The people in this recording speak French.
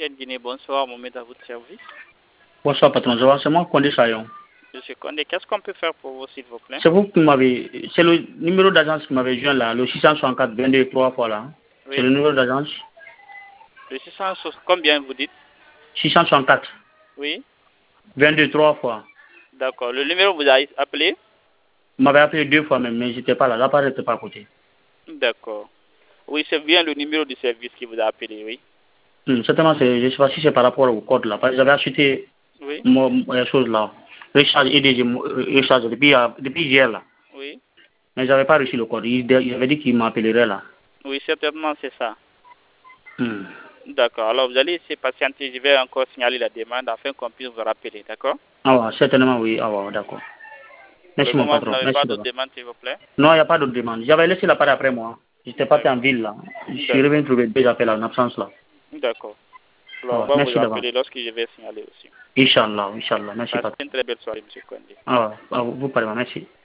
Ancienne Guinée, bonsoir, Mohamed à votre service. Bonsoir, patron. C'est moi, Condé Sayon. Monsieur Condé, qu'est-ce qu'on peut faire pour vous, s'il vous plaît? C'est vous qui m'avez. C'est le numéro d'agence qui m'avait joint là, le 664 22 3 fois là. Oui. C'est le numéro d'agence. Le 600, combien vous dites? 664. Oui. 22 3 fois. D'accord. Le numéro vous a appelé? Vous m'avez appelé 2 fois même, mais j'étais pas là. L'appareil n'était pas à côté. D'accord. Oui, c'est bien le numéro du service qui vous a appelé, oui. Certainement, je ne sais pas si c'est par rapport au code là. Parce que j'avais acheté Oui. chose là. Recharge EDG, recharge depuis hier là. Oui. Mais j'avais pas reçu le code. Il avait dit qu'il m'appellerait là. Oui, certainement, c'est ça. Hmm. D'accord. Alors, vous allez essayer de patienter. Je vais encore signaler la demande afin qu'on puisse vous rappeler, d'accord? Ah ouais, certainement, oui. Ah ouais, d'accord. Merci, mon patron. Vous n'avez Merci pas d'autres demandes, s'il vous plaît? Non, il n'y a pas d'autre demande. J'avais laissé l'appareil après moi. J'étais parti en ville là. Je suis revenu trouver deux appels en absence là. D'accord. Alors, on va vous appeler lorsque je vais signaler aussi. Inch'Allah, Inch'Allah. Merci, patron. Passez une très belle soirée, M. Condé. vous parlez, merci.